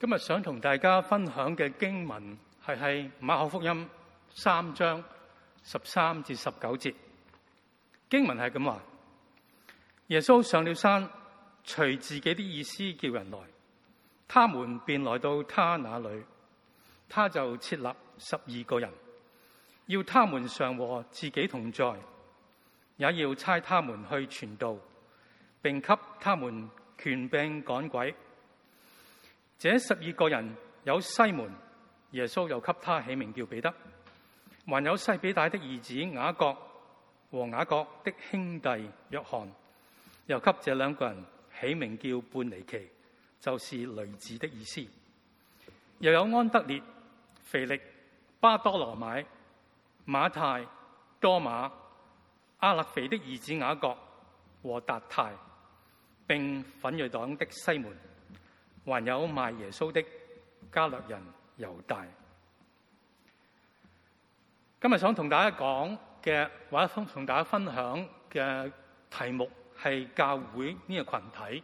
今日想同大家分享嘅經文係馬可福音3章13至19節。經文係咁話：耶穌上了山，隨自己的意思叫人來，他們便來到他那裏，他就設立12個人，要他們常和自己同在，也要差他們去傳道，並給他們權柄趕鬼。這12個人有西門，耶穌又給他起名叫彼得，還有西比泰的兒子雅各和雅各的兄弟約翰，又給這兩個人起名叫半尼其，就是雷子的意思。又有安德烈、腓力、巴多羅買、馬太、多馬、亞勒腓的兒子雅各和達太，並奮銳黨的西門，還有賣耶穌的加略人猶大。今日想同大家講嘅，或者同大家分享嘅題目係教會呢個群體。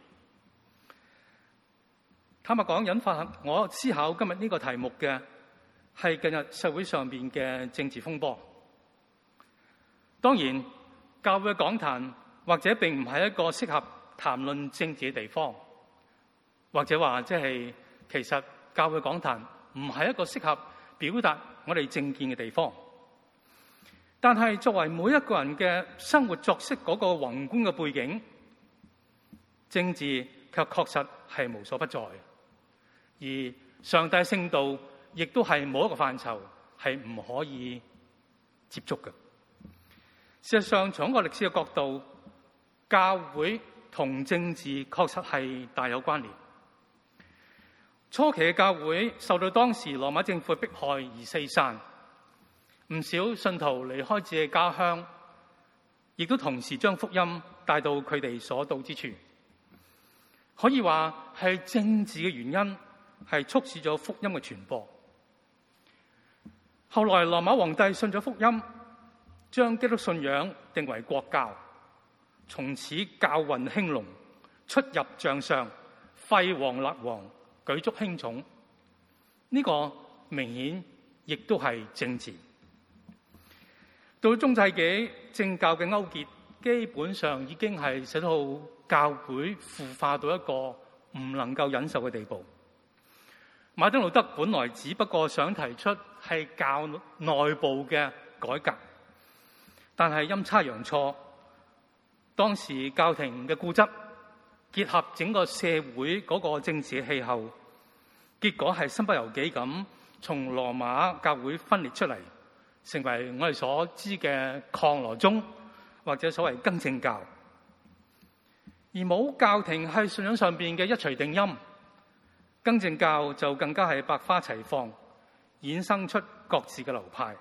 坦白講，引發我思考今日呢個題目嘅係近日社會上邊嘅政治風波。當然，教會嘅講壇或者並唔係一個適合談論政治嘅地方，或者話其實教會講壇唔係一個適合表達我哋政見嘅地方。但係作為每一個人嘅生活作息嗰個宏觀嘅背景，政治卻確實係無所不在。而上帝聖道亦都係冇一個範疇係唔可以接觸嘅。事實上，從一個歷史嘅角度，教會同政治確實係大有關聯。初期嘅教會受到當時羅馬政府嘅迫害而四散，唔少信徒離開自己嘅家鄉，亦都同時將福音帶到佢哋所到之處。可以話係政治嘅原因係促使咗福音嘅傳播。後來羅馬皇帝信咗福音，將基督信仰定為國教，從此教運興隆，出入將相，廢王立王，舉足輕重。呢個明顯亦都係政治。到中世紀，政教嘅勾結基本上已經係使到教會腐化到一個唔能夠忍受嘅地步。馬丁路德本來只不過想提出係教內部嘅改革，但係陰差陽錯，當時教廷嘅固執結合整個社會嗰個政治嘅氣候，結果係身不由己咁從羅馬教會分裂出嚟，成為我哋所知嘅抗羅宗或者所謂更正教。而冇教廷係信仰上邊嘅一錘定音，更正教就更加係百花齊放，衍生出各自嘅流派。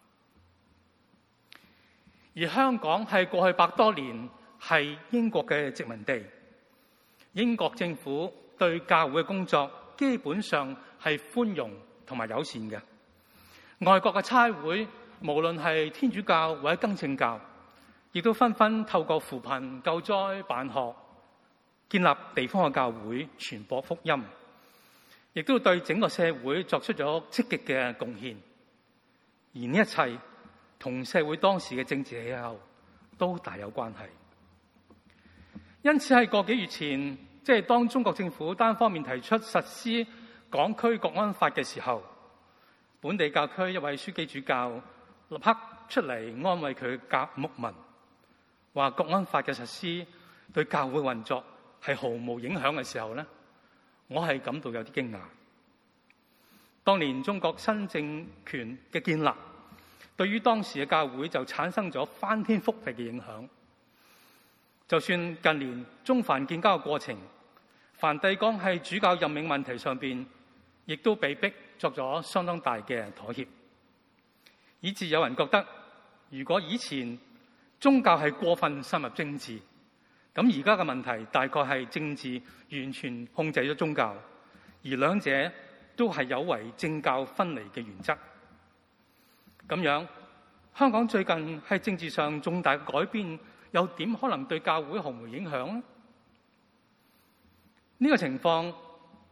而香港係過去100多年係英國嘅殖民地，英國政府對教會嘅工作基本上係寬容同埋友善嘅。外國嘅差會，無論係天主教或者更正教，亦都紛紛透過扶貧、救災、辦學，建立地方嘅教會，傳播福音，亦都對整個社會作出咗積極嘅貢獻。而呢一切同社會當時嘅政治氣候都大有關係。因此喺個幾月前，即係當中國政府單方面提出實施港區國安法嘅時候，本地教區一位書記主教立刻出嚟安慰佢嘅牧民，話國安法嘅實施對教會運作係毫無影響嘅時候呢，我係感到有啲驚訝。當年中國新政權嘅建立，對於當時嘅教會就產生咗翻天覆地嘅影響。就算近年中梵建交嘅過程，梵蒂岡喺主教任命問題上邊，亦都被逼作咗相當大嘅妥協，以致有人覺得，如果以前宗教係過分滲入政治，咁而家嘅問題大概係政治完全控制咗宗教，而兩者都係有違政教分離嘅原則。咁樣，香港最近喺政治上重大嘅改變，又點可能對教會毫無影響呢？呢個情況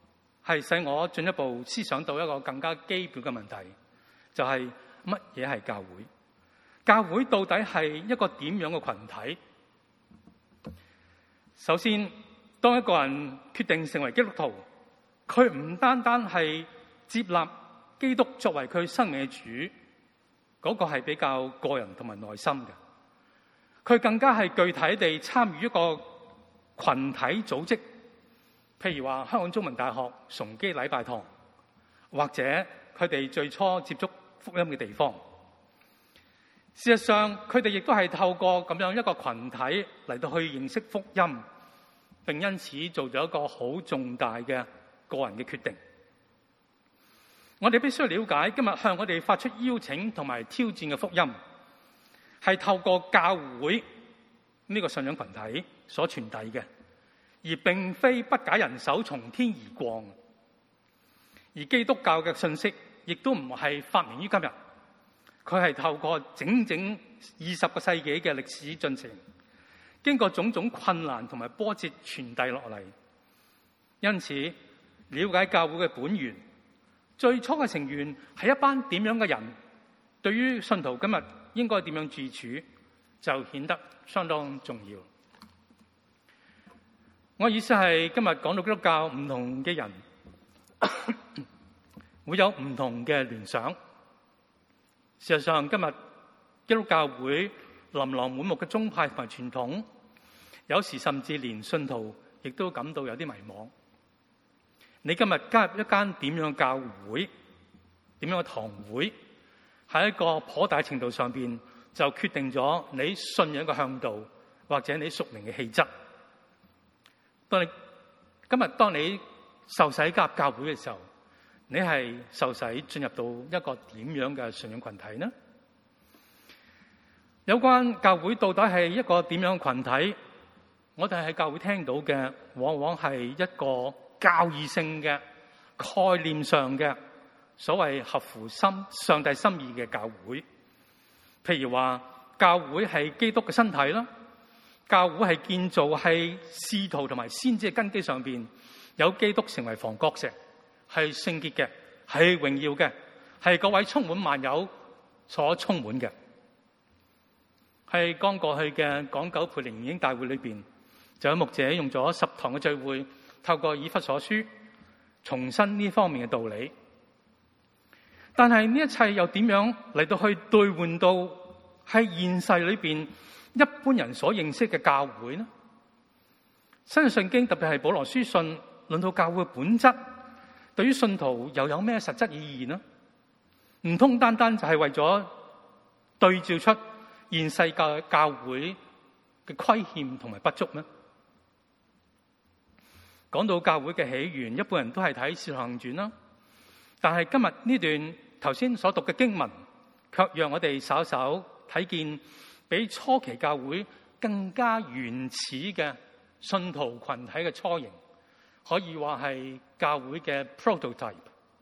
係使我進一步思想到一個更加基本嘅問題，就係乜嘢係教會？教會到底係一個點樣嘅群體？首先，當一個人決定成為基督徒，佢唔單單係接納基督作為佢生命嘅主，嗰個係比較個人同埋內心嘅。佢更加係具體地參與一個群體組織，譬如話香港中文大學崇基禮拜堂，或者佢哋最初接觸福音嘅地方。事實上，佢哋亦都係透過咁樣一個群體嚟到去認識福音，並因此做咗一個好重大嘅個人嘅決定。我哋必須了解，今日向我哋發出邀請同埋挑戰嘅福音，係透過教會呢個信仰群體所傳遞嘅，而並非不解人手從天而降。而基督教嘅信息亦都唔係發明於今日，佢係透過整整20個世紀嘅歷史進程，經過種種困難同埋波折傳遞落嚟。因此，了解教會嘅本源，最初嘅成員係一班點樣嘅人，對於信徒今日應該點樣自處，就顯得相當重要。我意思係今日講到基督教，唔同嘅人會有唔同嘅聯想。事實上，今日基督教會琳琅滿目嘅宗派同埋傳統，有時甚至連信徒亦都感到有啲迷茫。你今日加入一間點樣嘅教會、點樣嘅堂會，喺一個頗大程度上邊就決定咗你信仰嘅向導，或者你屬靈嘅氣質。當你受洗加入教會嘅時候，你係受洗進入到一個點樣嘅信仰群體呢？有關教會到底係一個點樣嘅群體，我哋喺教會聽到嘅，往往係一個教義性嘅概念上嘅所謂合乎上帝心意嘅教會。譬如話，教會係基督嘅身體啦，教會係建造係使徒同埋先知嘅根基上邊，有基督成為房角石，係聖潔嘅，係榮耀嘅，係嗰位充滿萬有所充滿嘅。喺剛過去嘅港九培靈研經大會裏邊，就有牧者用咗10堂嘅聚會，透過以弗所書重申呢方面嘅道理。但係呢一切又點樣嚟到去兌換到喺現世裏邊一般人所認識嘅教會呢？新約聖經特別係保羅書信論到教會嘅本質，對於信徒又有咩實質意義呢？唔通單單就係為咗對照出現世界教會嘅虧欠同埋不足咩？講到教會嘅起源，一般人都係睇《使徒行傳》啦。但係今日呢段頭先所讀嘅經文，卻讓我哋稍稍睇見比初期教會更加原始嘅信徒群體嘅雛形，可以話係教會嘅 prototype。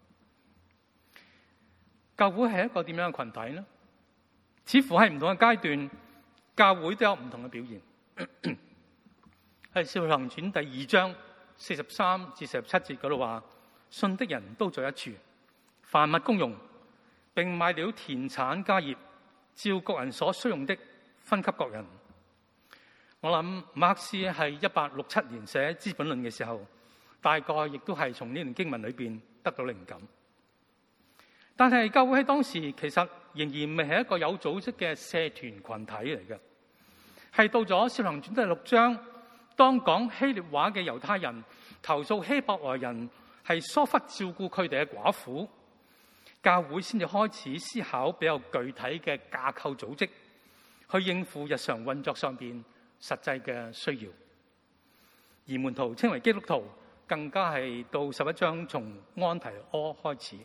教會係一個點樣嘅群體呢？似乎喺唔同嘅階段，教會都有唔同嘅表現。喺《使徒行傳》第2章43至47節嗰度話，信的人都在一處，凡物公用，並買了田產家業，照各人所需用的分給各人。我諗馬克思喺1867年寫《資本論》嘅時候，大概亦都係從呢段經文裏邊得到靈感。但係教會喺當時其實仍然未係一個有組織嘅社團群體嚟嘅，係到咗《使徒行傳》第6章，當講希臘話嘅猶太人投訴希伯來人係疏忽照顧佢哋嘅寡婦，教會先至開始思考比較具體嘅架構組織，去應付日常運作上邊實際嘅需要。而門徒稱為基督徒，更加係到11章從安提阿開始。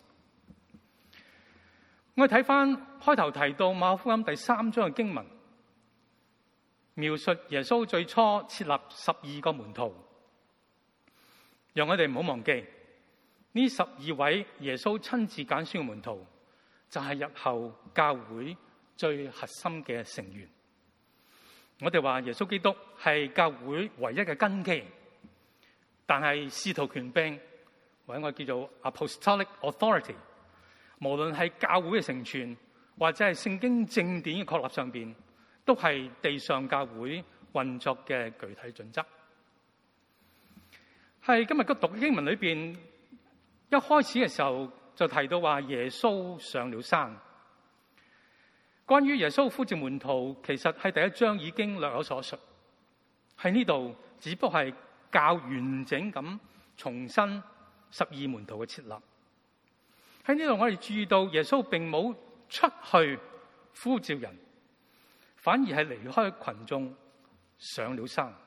我哋睇翻開頭提到馬可福音第3章嘅經文，描述耶穌最初設立12個門徒，讓我哋唔好忘記呢12位耶穌親自揀選嘅門徒，就係日後教會最核心嘅成員。我哋話耶穌基督係教會唯一嘅根基，但係使徒權柄或者我叫做 apostolic authority， 無論係教會嘅成全或者係聖經正典嘅確立上邊，都係地上教會運作嘅具體準則。係今日個讀經文裏邊，一開始嘅時候就提到話耶穌上了山。關於耶穌呼召門徒，其實喺第一章已經略有所述。喺呢度只不過係較完整咁重申12門徒嘅設立。喺呢度我哋注意到耶穌並冇出去呼召人，反而係離開群眾上了山。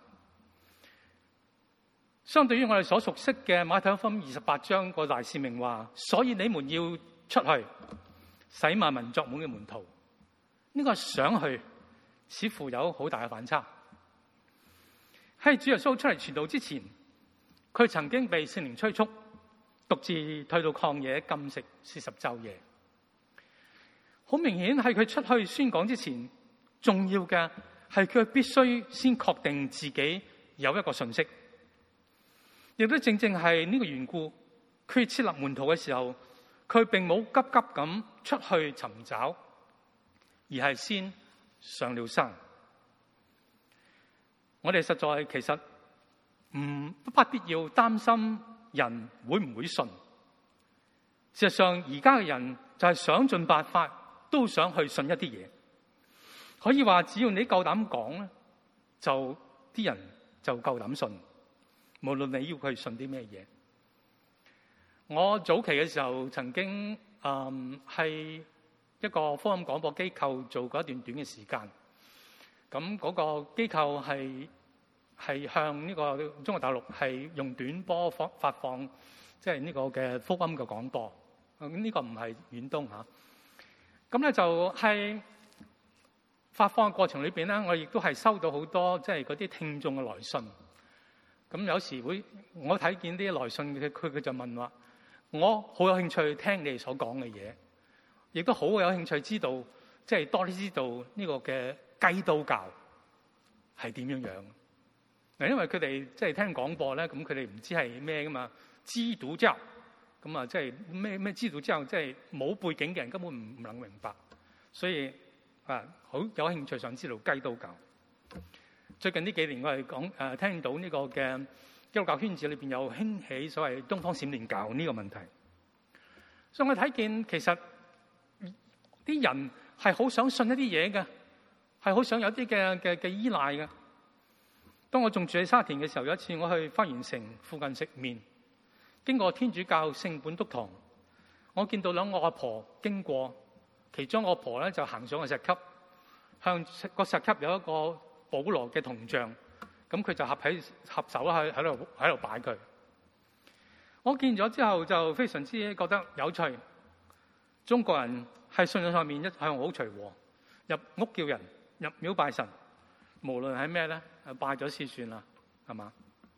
相對於我哋所熟悉嘅馬太福音28章個大使命話，所以你們要出去，使萬民作滿嘅門徒。呢個想去似乎有好大嘅反差。喺主耶穌出嚟傳道之前，佢曾經被聖靈催促，獨自退到曠野禁食40晝夜。好明顯係佢出去宣講之前，重要嘅係佢必須先確定自己有一個信息。亦都正正係呢個緣故，佢設立門徒嘅時候，佢並冇急急咁出去尋找，而係先上了山。我哋實在其實不必要擔心人會唔會信。事實上，而家嘅人就係想盡辦法都想去信一啲嘢。可以話，只要你夠膽講咧，就啲人就夠膽信。無論你要佢信啲咩嘢。我早期嘅時候曾經係一個福音廣播機構做過一段短嘅時間。咁嗰個機構係向呢個中國大陸係用短波發放，即係呢個嘅福音嘅廣播。呢個唔係遠東嚇。咁咧就係發放嘅過程裏邊咧，我亦都係收到好多即係嗰啲聽眾嘅來信。咁有時我睇見啲來信嘅，佢就問話，我好有興趣聽你哋所講嘅嘢，亦都好有興趣知道，即係多啲知道呢個嘅基督教係點樣樣。嗱，因為佢哋即係聽廣播咧，咁佢哋唔知係咩噶嘛，基督教咁啊，即係咩基督教，即係冇背景嘅人根本唔能明白，所以好有興趣想知道基督教。最近呢幾年我係講聽到呢個嘅基督教圈子裏邊有興起所謂東方閃電教呢個問題，所以我睇見其實啲人係好想信一啲嘢嘅，係好想有啲嘅依賴嘅。當我仲住喺沙田嘅時候，有一次我去花園城附近食麵，經過天主教聖本篤堂，我見到兩個阿婆經過，其中個阿婆咧就行上個石級，向個石級有一個保羅嘅銅像，咁佢就合手喺度擺佢。我見咗之後就非常之覺得有趣。中國人係信仰上面一向好隨和，入屋叫人，入廟拜神，無論係咩咧，拜咗先算啦，係嘛？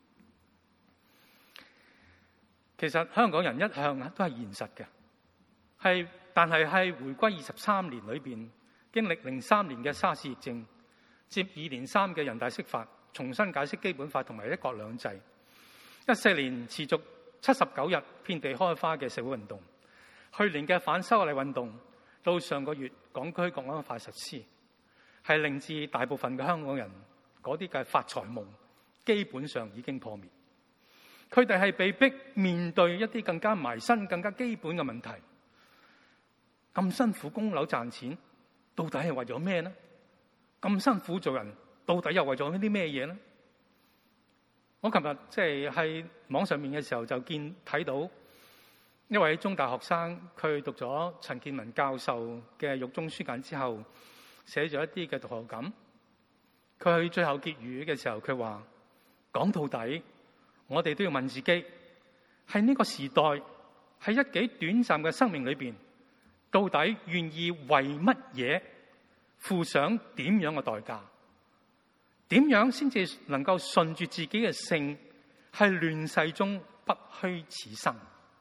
其實香港人一向都係現實嘅，但係回歸23年裏邊，經歷03年嘅沙士疫症，接2連3嘅人大釋法，重新解釋基本法同埋一國兩制。14年持續79日遍地開花嘅社會運動，去年嘅反修例運動，到上個月港區國安法實施，係令至大部分嘅香港人嗰啲嘅發財夢基本上已經破滅。佢哋係被逼面對一啲更加埋身、更加基本嘅問題。咁辛苦供樓賺錢，到底係為咗咩呢？咁辛苦做人，到底又為咗啲咩嘢呢？我琴日即係喺網上面嘅時候就睇到一位中大學生，佢讀咗陳健民教授嘅獄中書簡之後，寫咗一啲嘅讀後感。佢去最後結語嘅時候，佢話：講到底，我哋都要問自己，喺呢個時代，喺一幾短暫嘅生命裏邊，到底願意為乜嘢付上點樣嘅代價？點樣先至能夠順住自己嘅性，係亂世中不虛此生？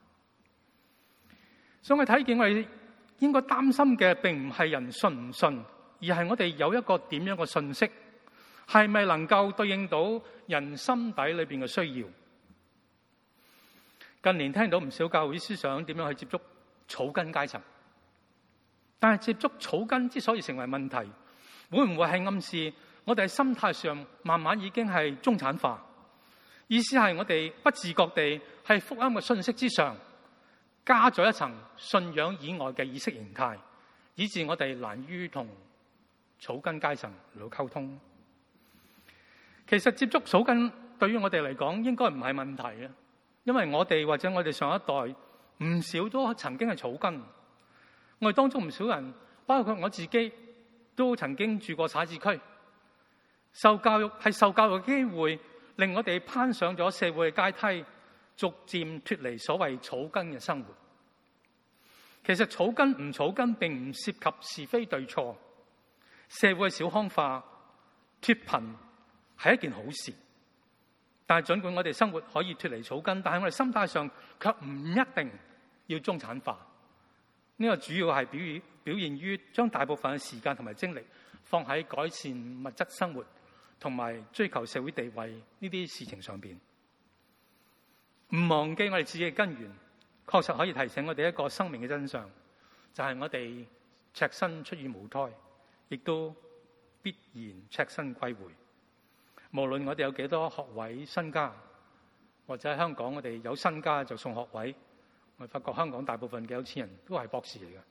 所以我睇見我哋應該擔心嘅，並唔係人信唔信，而係我哋有一個點樣嘅信息，係咪能夠對應到人心底裏邊嘅需要？ 近年聽到唔少教會思想點樣去接觸草根階層，但係接觸草根之所以成為問題，會唔會係暗示我哋喺心態上慢慢已經係中產化？意思係我哋不自覺地喺福音嘅信息之上加咗一層信仰以外嘅意識形態，以致我哋難於同草根階層嚟溝通。其實接觸草根對於我哋嚟講應該唔係問題嘅，因為我哋或者我哋上一代唔少都曾經係草根。我哋當中唔少人，包括我自己，都曾經住過徙置區，受教育嘅機會令我哋攀上咗社會嘅階梯，逐漸脫離所謂草根嘅生活。其實草根唔草根並唔涉及是非對錯，社會嘅小康化、脫貧係一件好事。但係儘管我哋生活可以脫離草根，但係我哋心態上卻唔一定要中產化。呢個主要係表現於將大部分嘅時間同埋精力放喺改善物質生活同埋追求社會地位呢啲事情上邊，唔忘記我哋自己嘅根源，確實可以提醒我哋一個生命嘅真相，就係我哋赤身出於母胎，亦都必然赤身歸回。無論我哋有幾多學位身家，或者喺香港我哋有身家就送學位，我發覺香港大部分嘅有錢人都係博士嚟嘅。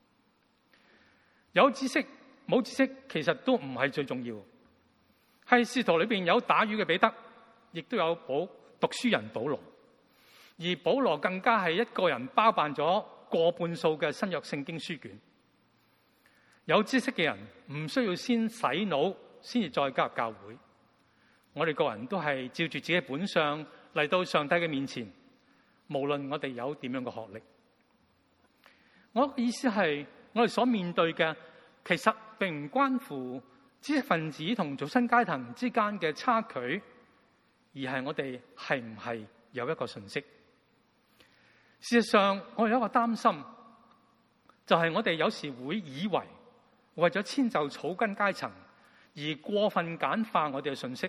有知識冇知識其實都唔係最重要，係使徒裏邊有打魚嘅彼得，亦都有讀書人保羅，而保羅更加係一個人包辦咗過半數嘅新約聖經書卷。有知識嘅人唔需要先洗腦先至再加入教會，我哋個人都係照住自己本相嚟到上帝嘅面前，無論我哋有點樣嘅學歷。我嘅意思係，我哋所面對嘅其實並唔關乎知識分子同造身階層之間嘅差距，而係我哋係唔係有一個信息。事實上，我有一個擔心，就係我哋有時會以為為咗遷就草根階層而過分簡化我哋嘅信息。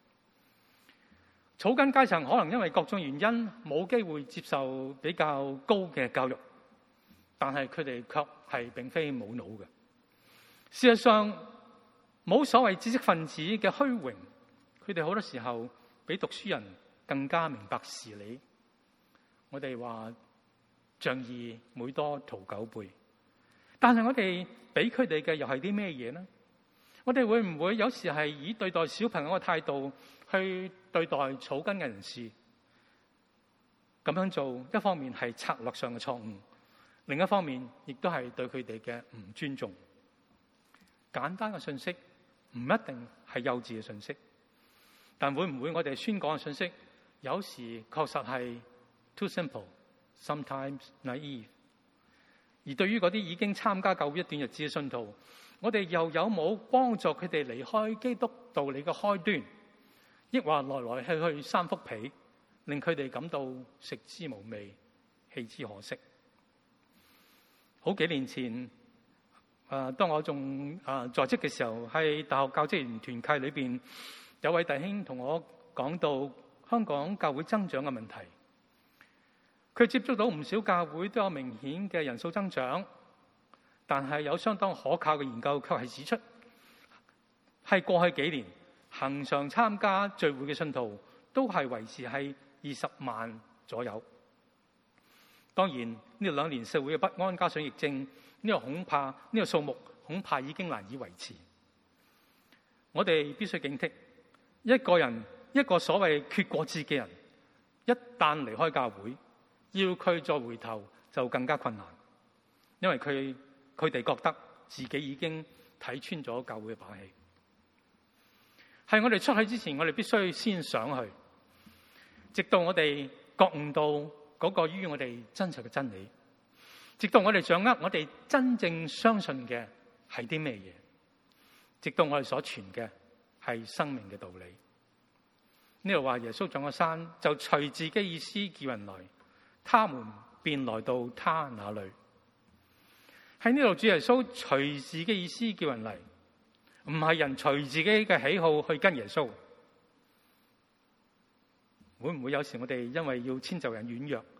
草根階層可能因為各種原因冇機會接受比較高嘅教育，但係佢哋卻係並非冇腦嘅。事實上，冇所謂知識分子嘅虛榮，佢哋好多時候比讀書人更加明白事理。我哋話仗義每多屠狗輩，但係我哋俾佢哋嘅又係啲咩嘢呢？我哋會唔會有時係以對待小朋友嘅態度去對待草根嘅人士？咁樣做，一方面係策略上嘅錯誤，另一方面亦都係對佢哋嘅唔尊重。簡單嘅信息唔一定係幼稚嘅信息，但會唔會我哋宣講嘅信息有時確實係 too simple, sometimes naive？ 而對於嗰啲已經參加教會一段日子嘅信徒，我哋又有冇幫助佢哋離開基督道理嘅開端，抑或來來去去三幅被，令佢哋感到食之無味，棄之可惜？好幾年前，當我仲在職嘅時候，喺大學教職員團契裏邊，有位弟兄同我講到香港教會增長嘅問題。佢接觸到唔少教會都有明顯嘅人數增長，但係有相當可靠嘅研究卻係指出，係過去幾年恆常參加聚會嘅信徒都係維持係20萬左右。當然呢2年社會嘅不安加上疫症，呢個數目恐怕已經難以維持。我哋必須警惕，一個所謂缺過節嘅人，一旦離開教會，要佢再回頭就更加困難，因為佢哋覺得自己已經睇穿咗教會嘅把戲。係我哋出去之前，我哋必須先上去，直到我哋覺悟到嗰個於我哋真實嘅真理，直到我哋掌握我哋真正相信嘅係啲咩嘢，直到我哋所傳嘅係生命嘅道理。呢度話耶穌上咗山，就隨自己意思叫人來，他們便來到他那裏。喺呢度，主耶穌隨自己意思叫人嚟，唔係人隨自己嘅喜好去跟耶穌。會唔會有時我哋因為要遷就人軟弱，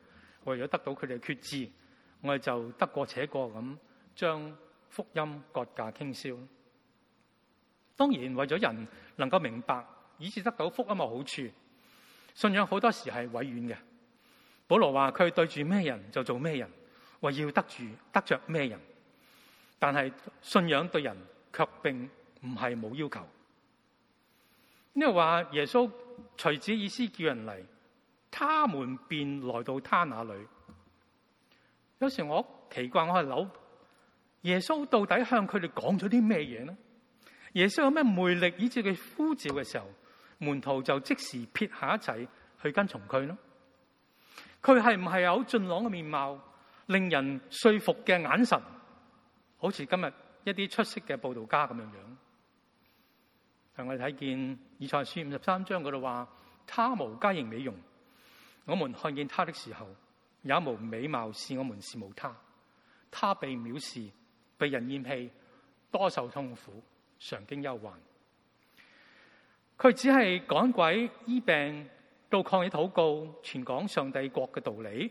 為咗得到佢哋嘅決志，我哋就得過且過咁將福音割價傾銷。當然為咗人能夠明白，以致得到福音嘅好處，信仰好多時係委婉嘅。保羅話佢對住咩人就做咩人，為要得着咩人。但係信仰對人卻並唔係冇要求。呢度話耶穌隨子意思叫人嚟，他們便來到他那裏。有時我奇怪，我係諗耶穌到底向佢哋講咗啲咩嘢呢？耶穌有咩魅力以致佢呼召嘅時候，門徒就即時撇下一切去跟從佢呢？佢係唔係有俊朗嘅面貌，令人說服嘅眼神，好似今日一啲出色嘅佈道家咁樣樣？我哋睇見以賽亞書53章嗰度話，他無佳形美容，我們看見他的時候，也無美貌，是我們羨慕他。他被藐視，被人厭棄，多受痛苦，常經憂患。佢只係趕鬼醫病，到曠野禱告，傳講上帝國嘅道理。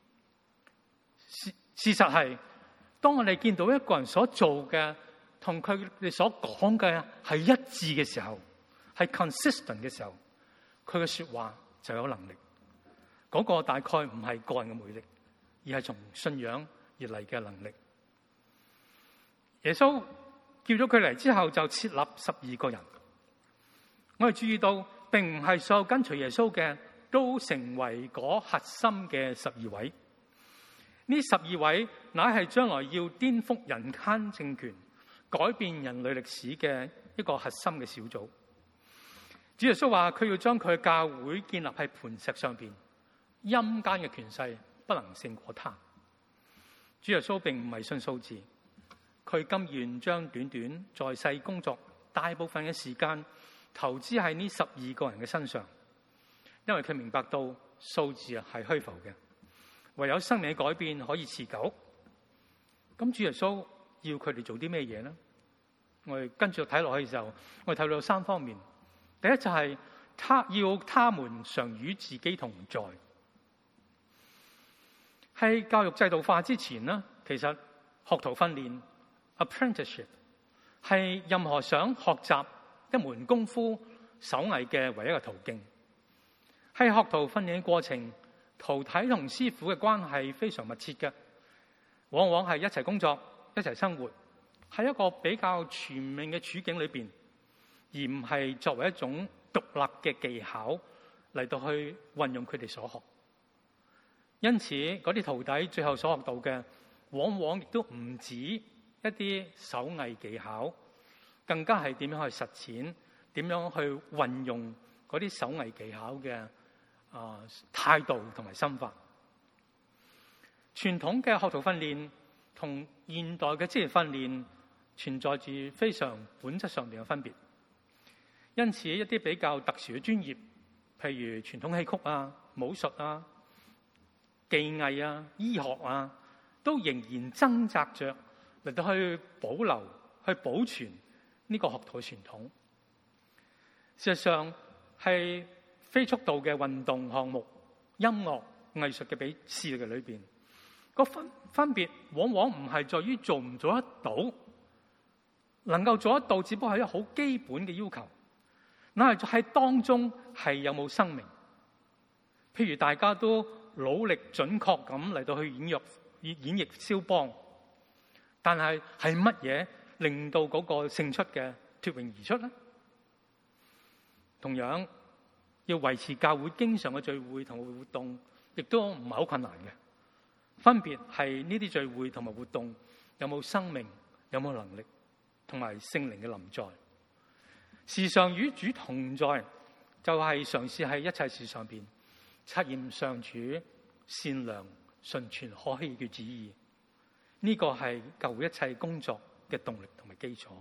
事實係，當我哋見到一個人所做嘅同佢哋所講嘅係一致嘅時候，係 consistent 嘅時候，佢嘅說話就有能力。嗰個大概唔係個人嘅魅力，而係從信仰而嚟嘅能力。耶穌叫咗佢嚟之後，就設立12個人。我哋注意到，並唔係所有跟隨耶穌嘅都成為嗰核心嘅12位。呢12位乃係將來要顛覆人間政權、改變人類歷史嘅一個核心嘅小組。主耶穌話佢要將佢嘅教會建立喺磐石上邊，陰間嘅權勢不能勝過他。主耶穌並唔係信數字，佢甘願將短短在世工作大部分嘅時間投資喺呢12個人嘅身上，因為佢明白到數字係虛浮嘅，唯有生命嘅改變可以持久。咁主耶穌要佢哋做啲咩嘢呢？我哋跟住睇落去嘅時候，我哋睇到3方面。第一就係要他們常與自己同在。喺教育制度化之前呢，其實學徒訓練 apprenticeship 係任何想學習一門功夫手藝嘅唯一嘅途徑。喺學徒訓練嘅過程，徒弟同師傅嘅關係非常密切嘅，往往係一齊工作、一齊生活，喺一個比較全面嘅處境裏邊，而唔係作為一種獨立嘅技巧嚟到去運用佢哋所學。因此，嗰啲徒弟最後所學到嘅，往往亦都唔止一啲手藝技巧，更加係點樣去實踐、點樣去運用嗰啲手藝技巧嘅態度同埋心法。傳統嘅學徒訓練同現代嘅職業訓練存在住非常本質上面嘅分別。因此，一啲比較特殊嘅專業，譬如傳統戲曲啊、武術啊、技藝啊、醫學啊，都仍然掙扎着嚟到去保留、去保存呢個學徒嘅傳統。事實上，係非速度嘅運動項目、音樂、藝術嘅比試嘅裏邊，個分別往往唔係在於做唔做得到，能夠做得到，只不過係一個好基本嘅要求。那係喺當中係有冇生命？譬如大家都努力準確咁嚟到去演繹肖邦，但係乜嘢令到嗰個勝出嘅脫穎而出呢？同樣要維持教會經常嘅聚會同埋活動，亦都唔係好困難嘅。分別係呢啲聚會同埋活動有冇生命，有冇能力，同埋聖靈嘅臨在。時常與主同在，就係嘗試喺一切事上邊察驗上主善良、純全、可喜嘅旨意。呢個係教會一切工作嘅動力同埋基礎。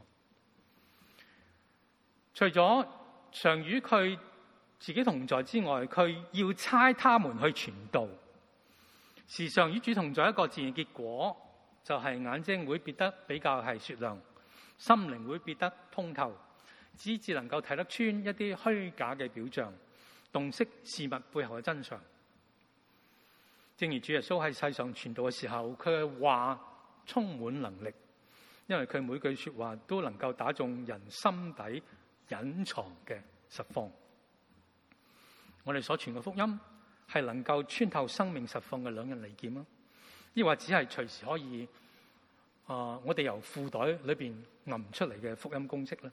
除咗常與佢自己同在之外，佢要差他們去傳道。時常與主同在一個自然結果，就係眼睛會變得比較係雪亮，心靈會變得通透，只至能夠睇得穿一啲虛假嘅表象，洞悉事物背後嘅真相。 正如主耶穌喺世上傳道嘅時候，佢嘅話充滿能力，因為佢每句說話都能夠打中人心底隱藏嘅實況。我哋所傳嘅福音係能夠穿透生命實況嘅兩刃利劍，抑或只係隨時可以我哋由褲袋裏邊揞出嚟嘅福音公式咧，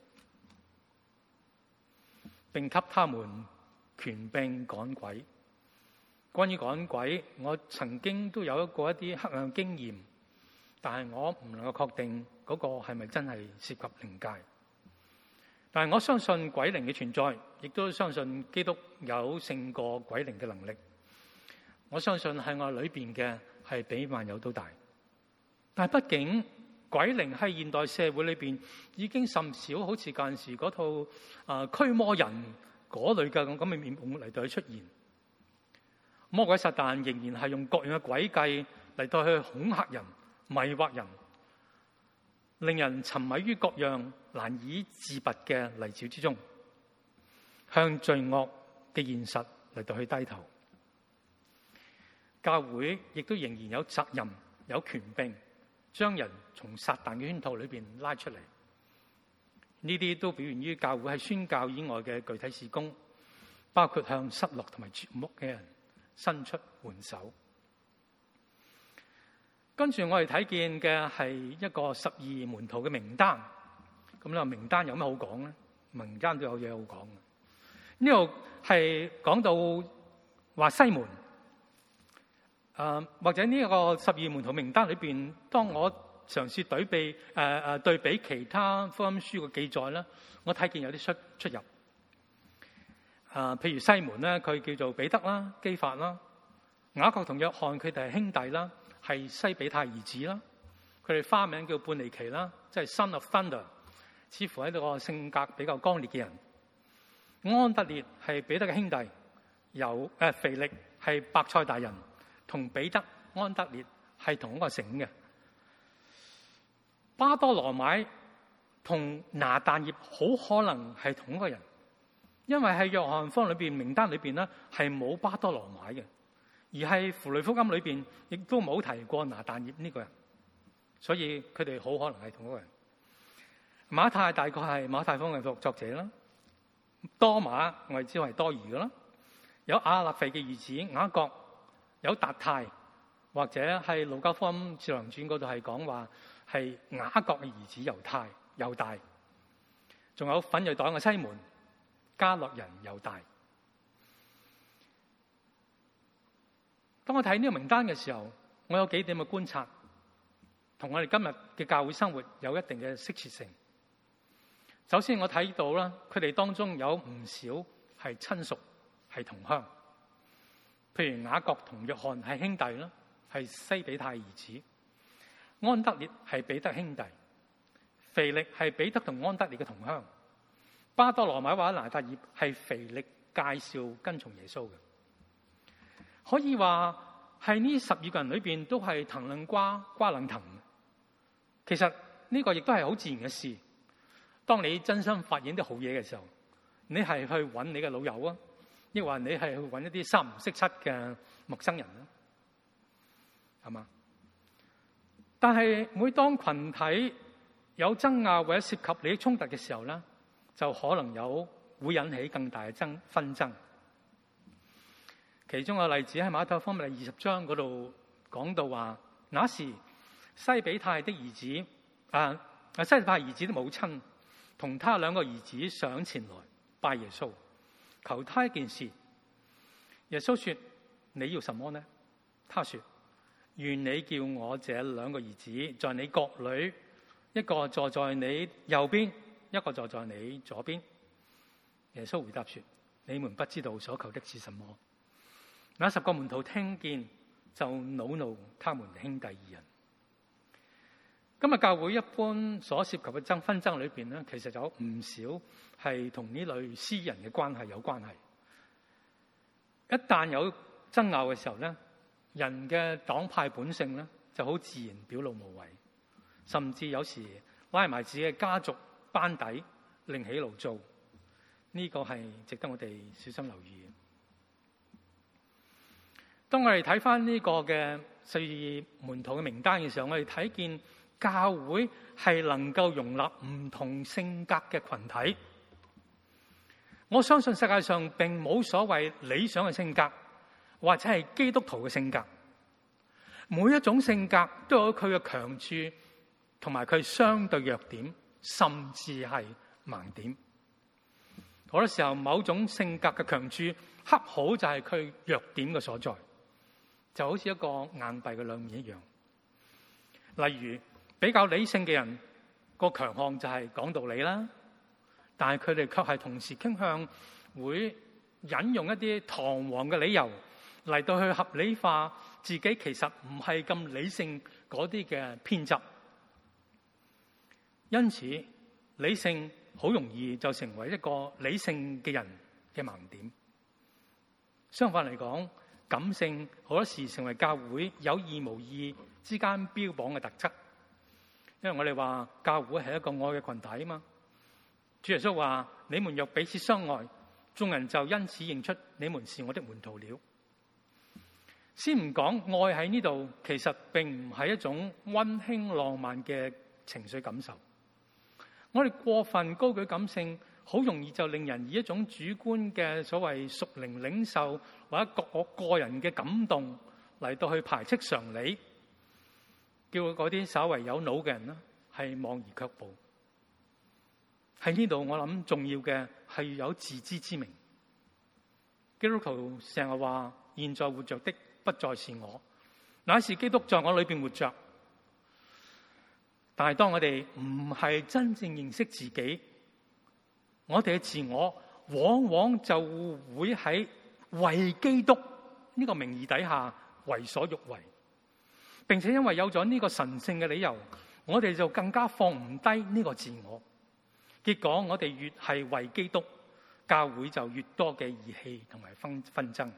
並給他們權柄趕鬼。關於趕鬼，我曾經都有一啲黑暗經驗，但係我唔能夠確定嗰個係咪真係涉及靈界。但係我相信鬼靈嘅存在，亦都相信基督有勝過鬼靈嘅能力。我相信喺我裏邊嘅係比萬有都大。但係畢竟鬼靈喺現代社會裏邊已經甚少，好似近時嗰套驅魔人嗰類嘅咁嘅面孔嚟到去出現。魔鬼撒旦仍然係用各樣嘅詭計嚟到去恐嚇人、迷惑人，令人沉迷於各樣難以自拔嘅泥沼之中，向罪惡嘅現實嚟到去低頭。教會亦都仍然有責任、有權柄，將人從撒旦嘅圈套裏邊拉出嚟。呢啲都表現於教會喺宣教以外嘅具體事工，包括向失落同埋絕望嘅人伸出援手。跟住我哋睇見嘅係一個12門徒嘅名單。咁呢個名單有咩好講咧？名單都有嘢好講。呢度係講到話西門，或者呢個12門徒名單裏邊，當我嘗試對比其他福音書嘅記載咧，我睇見有啲出入。譬如西門咧，佢叫做彼得啦、基法啦；雅各同約翰佢哋係兄弟啦，係西比泰兒子啦。佢哋花名叫半尼奇啦，即係 Son of Thunder， 似乎係一個性格比較剛烈嘅人。安德烈係彼得嘅兄弟，腓力係伯賽大人，同彼得、安德烈係同一個姓嘅。巴多羅買同拿但業好可能係同一個人。因為喺約翰福音裏邊名單裏邊咧係冇巴多羅買嘅，而係符類福音裏邊亦都冇提過拿但業呢個人，所以佢哋好可能係同一個人。馬太大概係馬太福音嘅作者啦，多馬我哋知道係多疑嘅啦，有亞勒腓嘅兒子雅各，有達太，或者係路加福音使徒行傳嗰度係講話係雅各嘅兒子猶大，仲有奮銳黨嘅西門。加略人猶大。當我睇呢個名單嘅時候，我有幾點嘅觀察，同我哋今日嘅教會生活有一定嘅適切性。首先，我睇到啦，佢哋當中有唔少係親屬，係同鄉。譬如雅各同約翰係兄弟啦，係西比泰兒子；安德烈係彼得兄弟；腓力係彼得同安德烈嘅同鄉。巴多羅買或者拿但業係腓力介紹跟從耶穌嘅，可以話係呢12個人裏邊都係藤楞瓜，瓜楞藤。其實呢個亦都係好自然嘅事。當你真心發現啲好嘢嘅時候，你係去揾你嘅老友啊，抑或你係去揾一啲三唔識七嘅陌生人啊，係嘛？但係每當群體有爭拗或者涉及利益衝突嘅時候咧，就可能會引起更大嘅紛爭。其中個例子喺馬太福音第20章嗰度講到話，那時西比泰的兒子西比泰兒子的母親同他2個兒子上前來拜耶穌，求他一件事。耶穌說：你要什麼呢？他說：願你叫我這2個兒子在你國裏，一個坐在你右邊，一個坐在你左邊。耶穌回答說：你們不知道所求的是什麼。那10個門徒聽見就惱怒他們兄弟2人。今日教會一般所涉及嘅紛爭裏邊咧，其實有唔少係同呢類私人嘅關係有關係。一旦有爭拗嘅時候咧，人嘅黨派本性咧就好自然表露無遺，甚至有時拉埋自己嘅家族班底另起爐灶，呢個係值得我哋小心留意。 當我哋睇翻呢個嘅12門徒嘅名單嘅時候，我哋睇見教會係能夠容納唔同性格嘅群體。我相信世界上並冇所謂理想嘅性格，或者係基督徒嘅性格。每一種性格都有佢嘅強處，同埋佢相對弱點，甚至係盲點。好多時候，某種性格嘅強處，恰好就係佢弱點嘅所在，就好似一個硬幣嘅兩面一樣。例如，比較理性嘅人個強項就係講道理啦，但係佢哋卻係同時傾向會引用一啲堂皇嘅理由嚟到去合理化自己其實唔係咁理性嗰啲嘅偏執。因此，理性好容易就成為一個理性嘅人嘅盲點。相反嚟講，感性好多時成為教會有意無意之間標榜嘅特質。因為我哋話教會係一個愛嘅群體啊嘛。主耶穌話：你們若彼此相愛，眾人就因此認出你們是我的門徒了。先唔講愛喺呢度，其實並唔係一種溫馨浪漫嘅情緒感受。我哋過分高舉感性，好容易就令人以一種主觀嘅所謂屬靈領袖或者我個人嘅感動嚟到去排斥常理，叫嗰啲稍為有腦嘅人呢係望而卻步。喺呢度我諗重要嘅係要有自知之明。基督徒成日話：現在活着的不再是我，乃是基督在我裏邊活着。但係當我哋唔係真正認識自己，我哋嘅自我往往就會喺為基督呢個名義底下為所欲為，並且因為有咗呢個神聖嘅理由，我哋就更加放唔低呢個自我。結果我哋越係為基督，教會就越多嘅義氣同埋紛爭。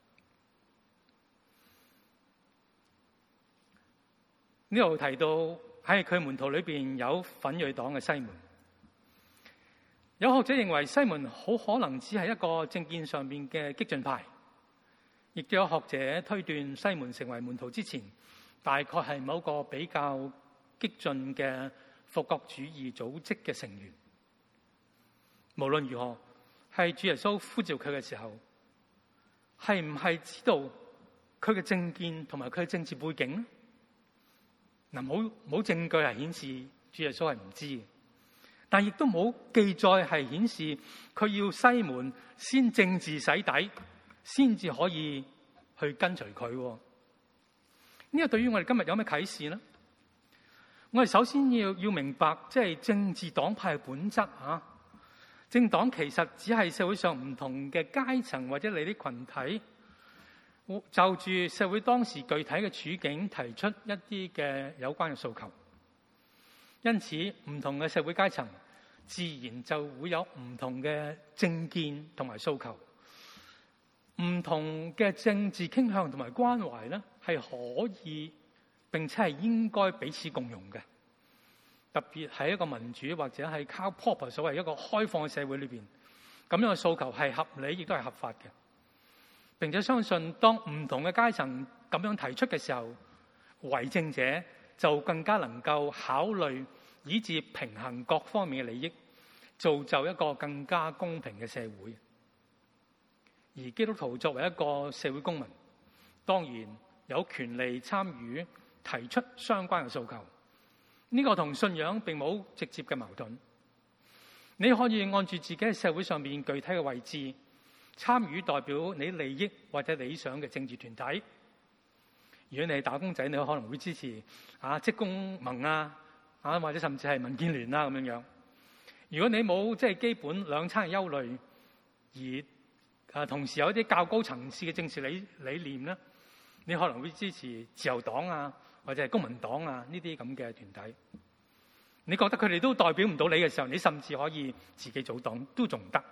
呢度提到喺佢門徒裏邊有奮銳黨嘅西門，有學者認為西門好可能只係一個政見上面嘅激進派，亦都有學者推斷西門成為門徒之前，大概係某個比較激進嘅復國主義組織嘅成員。無論如何，係主耶穌呼召佢嘅時候，係唔係知道佢嘅政見同埋佢嘅政治背景呢？嗱，冇證據係顯示主耶穌係唔知嘅，但亦都冇記載係顯示佢要西門先政治洗底，先至可以去跟隨佢。呢個對於我哋今日有咩啟示呢？我哋首先要明白，即係政治黨派嘅本質啊。政黨其實只係社會上唔同嘅階層或者利益群體，就住社會當時具體嘅處境提出一啲嘅有關嘅訴求。因此，唔同嘅社會階層自然就會有唔同嘅政見同埋訴求，唔同嘅政治傾向同埋關懷咧，係可以並且係應該彼此共融嘅。特別喺一個民主或者係靠 proper 所謂一個開放嘅社會裏邊，咁樣嘅訴求係合理，亦都係合法嘅。並且相信，當唔同嘅階層咁樣提出嘅時候，為政者就更加能夠考慮，以至平衡各方面嘅利益，造就一個更加公平嘅社會。而基督徒作為一個社會公民，當然有權利參與提出相關嘅訴求。呢個同信仰並冇直接嘅矛盾。你可以按住自己喺社會上面具體嘅位置，參與代表你利益或者理想嘅政治團體。如果你係打工仔，你可能會支持職工盟或者甚至係民建聯咁樣。如果你冇即係基本兩餐嘅憂慮，而同時有一啲較高層次嘅政治理念咧，你可能會支持自由黨或者係公民黨呢啲咁嘅團體。你覺得佢哋都代表唔到你嘅時候，你甚至可以自己組黨都仲得。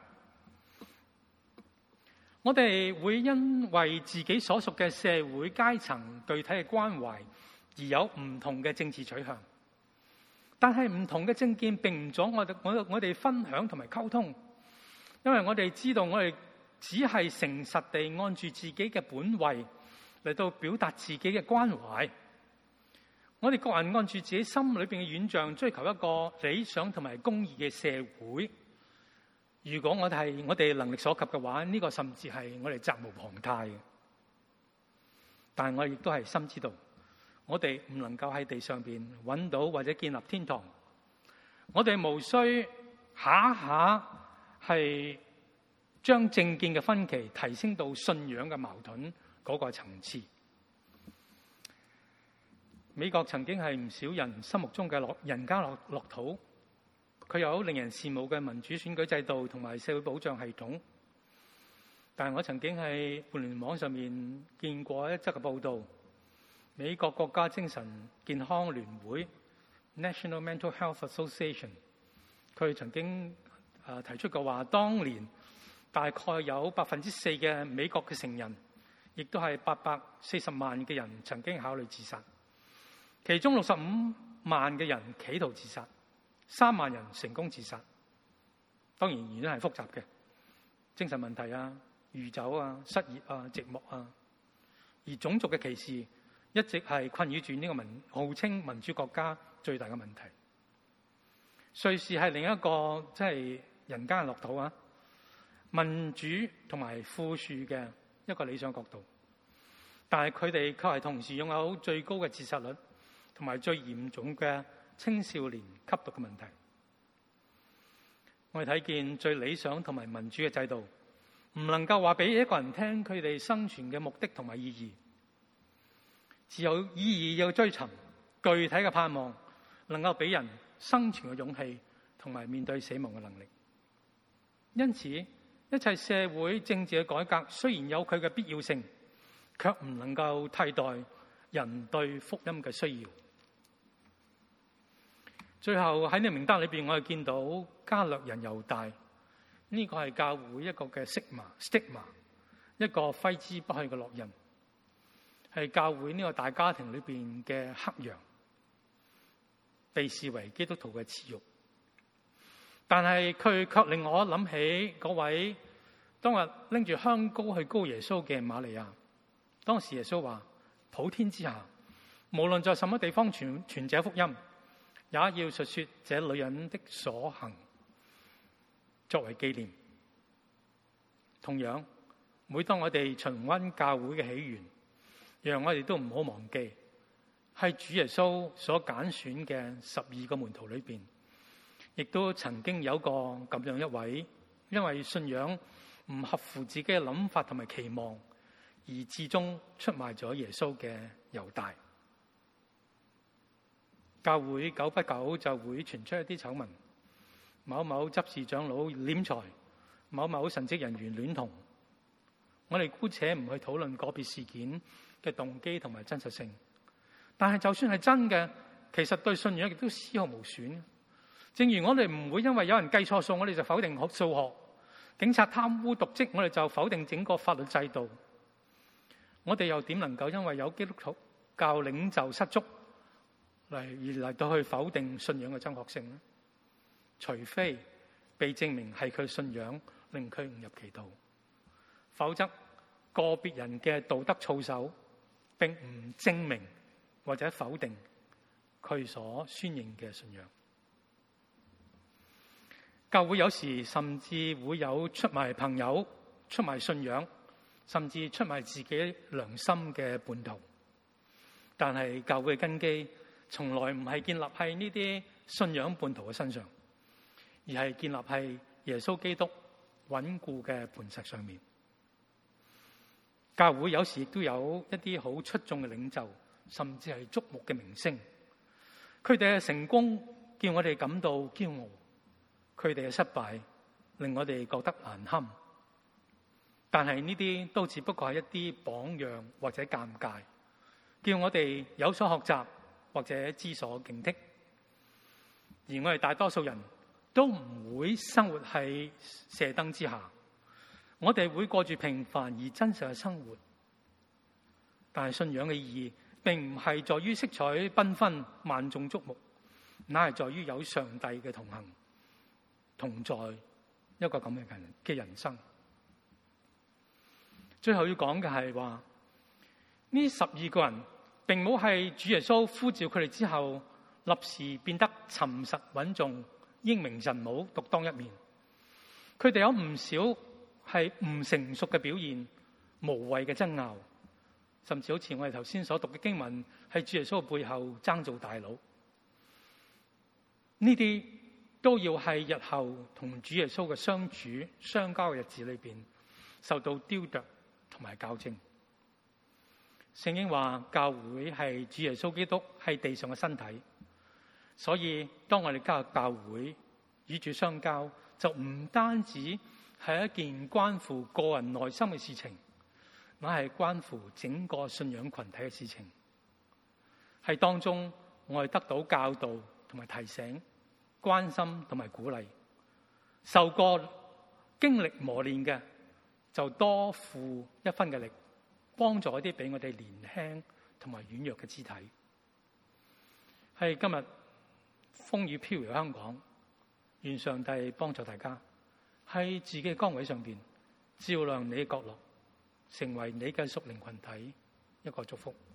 我哋會因為自己所屬嘅社會階層具體嘅關懷而有唔同嘅政治取向，但係唔同嘅政見並唔阻我哋分享同埋溝通，因為我哋知道我哋只係誠實地按住自己嘅本位嚟到表達自己嘅關懷。我哋各人按住自己心裏邊嘅願像，追求一個理想同埋公義嘅社會。如果我哋能力所及嘅話，呢個甚至係我哋責無旁貸嘅。但係我亦都係深知道，我哋唔能夠喺地上邊揾到或者建立天堂。我哋無需下下係將政見嘅分歧提升到信仰嘅矛盾嗰個層次。美國曾經係唔少人心目中嘅人間樂土，佢有令人羨慕嘅民主選舉制度同埋社會保障系統。但係我曾經喺互聯網上面見過一則嘅報道，美國國家精神健康聯會 National Mental Health Association， 佢曾經提出過話，當年大概有4%嘅美國嘅成人，亦都係840萬嘅人曾經考慮自殺，其中65萬嘅人企圖自殺，3萬人成功自殺。當然原因係複雜嘅，精神問題啊、酗酒啊、失業啊、寂寞啊，而種族嘅歧視一直係困擾住呢個號稱民主國家最大嘅問題。瑞士係另一個即係人間嘅樂土啊，民主同埋富庶嘅一個理想國度，但係佢哋卻係同時擁有最高嘅自殺率同埋最嚴重嘅青少年吸毒嘅問題。我哋睇見最理想同埋民主嘅制度，唔能夠話俾一個人聽佢哋生存嘅目的同埋意義，只有意義要追尋，具體嘅盼望，能夠俾人生存嘅勇氣同埋面對死亡嘅能力。因此，一切社會政治嘅改革雖然有佢嘅必要性，卻唔能夠替代人對福音嘅需要。最後喺呢個名單裏邊，我哋見到加略人猶大，呢個係教會一個嘅stigma，一個揮之不去嘅烙印，係教會呢個大家庭裏邊嘅黑羊，被視為基督徒嘅恥辱。但係佢卻令我諗起嗰位當日拎住香膏去膏耶穌嘅瑪利亞。當時耶穌話：普天之下，無論在什麼地方傳這福音，也要述說這女人的所行，作為紀念。同樣，每當我哋重溫教會嘅起源，讓我哋都唔好忘記，係主耶穌所揀選嘅12個門徒裏邊，亦都曾經有過咁樣一位，因為信仰唔合乎自己嘅諗法同埋期望，而至終出賣咗耶穌嘅猶大。教會久不久就會傳出一啲醜聞，某某執事長老斂財，某某神職人員戀童。我哋姑且唔去討論個別事件嘅動機同埋真實性，但係就算係真嘅，其實對信仰亦都絲毫無損。正如我哋唔會因為有人計錯數，我哋就否定數學；警察貪污瀆職，我哋就否定整個法律制度。我哋又點能夠因為有基督教領袖失足嚟到去否定信仰嘅真確性呢？除非被證明係佢信仰令佢誤入歧途，否則個別人嘅道德操守並唔證明或者否定佢所宣認嘅信仰。教會有時甚至會有出賣朋友、出賣信仰，甚至出賣自己良心嘅叛徒。但係教會嘅根基從來唔係建立喺呢啲信仰叛徒嘅身上，而係建立喺耶穌基督穩固嘅磐石上面。教會有時亦都有一啲好出眾嘅領袖，甚至係矚目嘅明星。佢哋嘅成功叫我哋感到驕傲，佢哋嘅失敗令我哋覺得難堪。但係呢啲都只不過係一啲榜樣或者尷尬，叫我哋有所學習或者知所警惕。而我哋大多數人都唔會生活喺射燈之下，我哋會過住平凡而真實嘅生活。但係信仰嘅意義並唔係在於色彩繽紛、萬眾矚目，乃係在於有上帝嘅同行同在，一個咁嘅人生。最後要講嘅係話， 呢12個人並冇係主耶穌呼召佢哋之後立時變得沉實穩重、英明神武、獨當一面。佢哋有唔少係唔成熟嘅表現、無謂嘅爭拗，甚至好似我哋頭先所讀嘅經文，喺主耶穌嘅背後爭做大佬。呢啲都要喺日後同主耶穌嘅相處相交嘅日子裏邊受到雕琢同埋校正。聖經話教會係主耶穌基督係地上嘅身體，所以當我哋加入教會與主相交，就唔單止係一件關乎個人內心嘅事情，乃係關乎整個信仰群體嘅事情。係當中我哋得到教導同埋提醒、關心同埋鼓勵，受過經歷磨練嘅就多付一分嘅力，幫助一啲比我哋年輕同埋軟弱嘅肢體。係今日風雨飄搖香港，願上帝幫助大家喺自己嘅崗位上邊照亮你嘅角落，成為你嘅屬靈群體一個祝福。